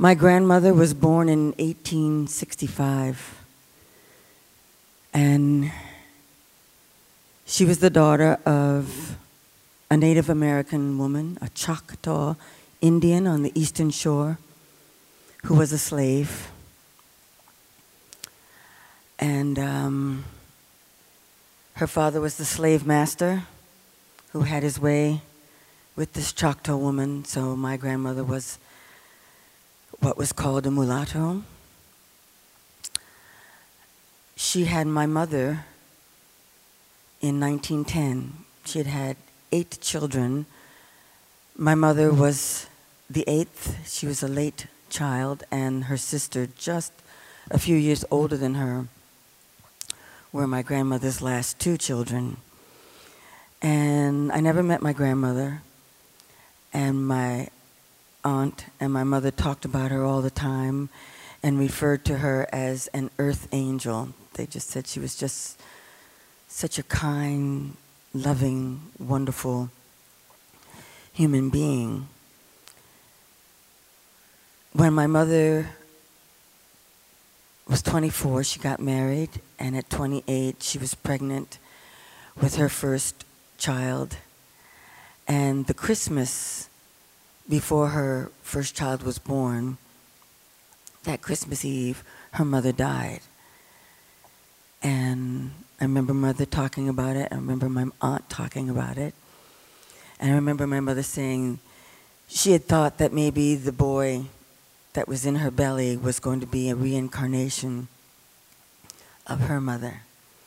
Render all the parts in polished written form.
My grandmother was born in 1865, and she was the daughter of a Native American woman, a Choctaw Indian on the Eastern Shore, who was a slave. And her father was the slave master who had his way with this Choctaw woman, so my grandmother was what was called a mulatto. She had my mother in 1910. She had had 8 children. My mother was the 8th. She was a late child, and her sister, just a few years older than her, were my grandmother's last 2 children. And I never met my grandmother, and my aunt and my mother talked about her all the time and referred to her as an earth angel. They just said she was just such a kind, loving, wonderful human being. When my mother was 24, she got married, and at 28, she was pregnant with her first child. And the Christmas before her first child was born, that Christmas Eve, her mother died. And I remember mother talking about it. I remember my aunt talking about it. And I remember my mother saying she had thought that maybe the boy that was in her belly was going to be a reincarnation of her mother.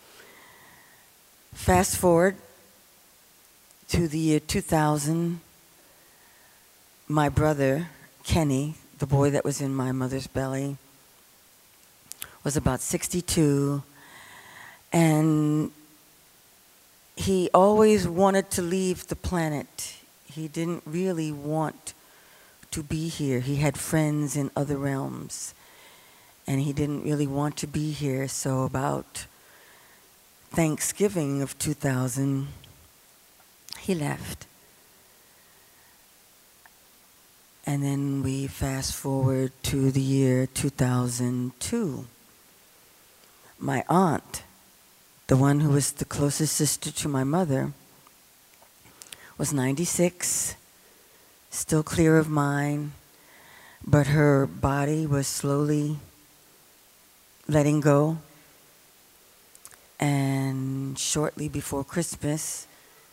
Fast forward to the year 2000, my brother, Kenny, the boy that was in my mother's belly, was about 62, and he always wanted to leave the planet. He didn't really want to be here. He had friends in other realms, and he didn't really want to be here. So about Thanksgiving of 2000, he left. And then we fast forward to the year 2002. My aunt, the one who was the closest sister to my mother, was 96, still clear of mind, but her body was slowly letting go. And shortly before Christmas,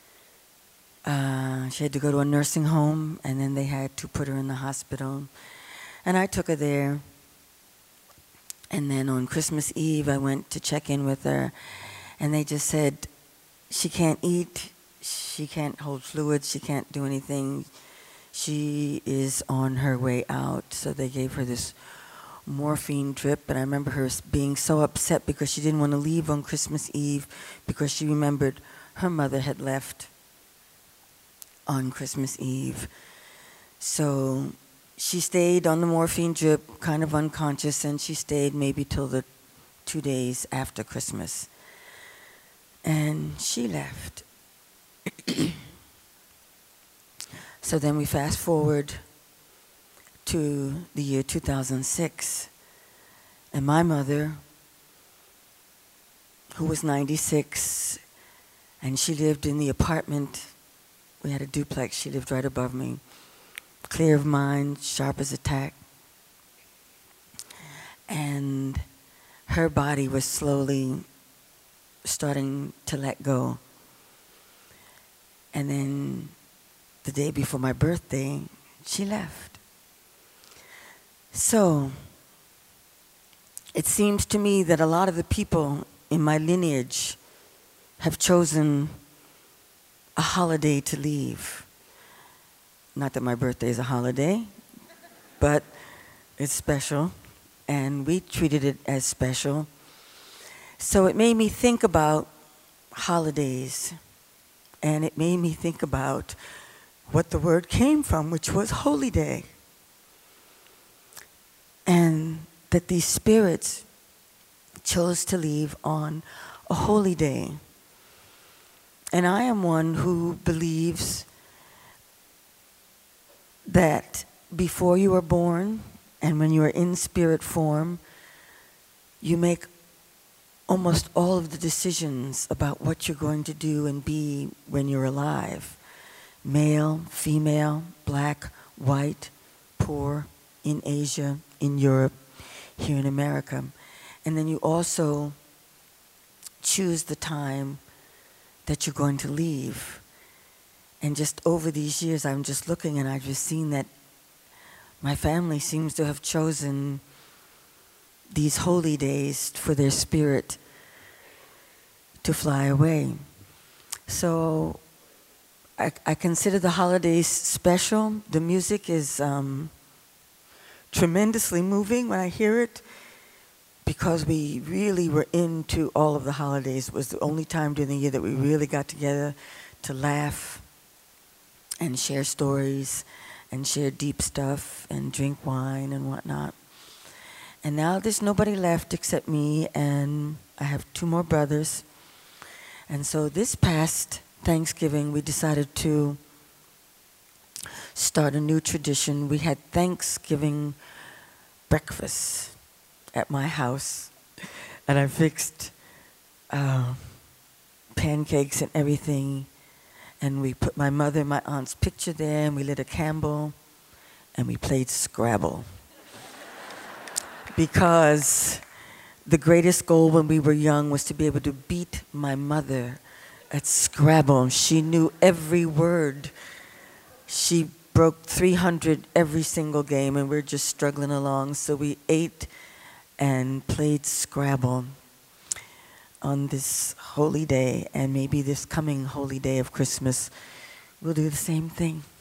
she had to go to a nursing home, and then they had to put her in the hospital. And I took her there. And then on Christmas Eve, I went to check in with her, and they just said, she can't eat, she can't hold fluids, she can't do anything. She is on her way out. So they gave her this morphine drip, and I remember her being so upset because she didn't want to leave on Christmas Eve because she remembered her mother had left on Christmas Eve. So she stayed on the morphine drip, kind of unconscious, and she stayed maybe till the 2 days after Christmas. And she left. So then we fast forward to the year 2006, and my mother, who was 96, and she lived in the apartment. We had a duplex. She lived right above me. Clear of mind, sharp as a tack. And her body was slowly starting to let go. And then the day before my birthday, she left. So it seems to me that a lot of the people in my lineage have chosen a holiday to leave. Not that my birthday is a holiday, but it's special, and we treated it as special. So it made me think about holidays, and it made me think about what the word came from, which was holy day. And that these spirits chose to leave on a holy day. And I am one who believes that before you are born And when you are in spirit form, you make almost all of the decisions about what you're going to do and be when you're alive. Male, female, black, white, poor, in Asia, in Europe, here in America. And then you also choose the time that you're going to leave. And just over these years, I'm just looking and I've just seen that my family seems to have chosen these holy days for their spirit to fly away. So I consider the holidays special. The music is tremendously moving when I hear it, because we really were into all of the holidays. It was the only time during the year that we really got together to laugh and share stories and share deep stuff and drink wine and whatnot. And now there's nobody left except me, and I have 2 more brothers. And so this past Thanksgiving, we decided to start a new tradition. We had Thanksgiving breakfast at my house, and I fixed pancakes and everything, and we put my mother and my aunt's picture there, and we lit a candle, and we played Scrabble. Because the greatest goal when we were young was to be able to beat my mother at Scrabble. She knew every word. She broke 300 every single game, and we're just struggling along. So we ate and played Scrabble on this holy day, and maybe this coming holy day of Christmas, we'll do the same thing.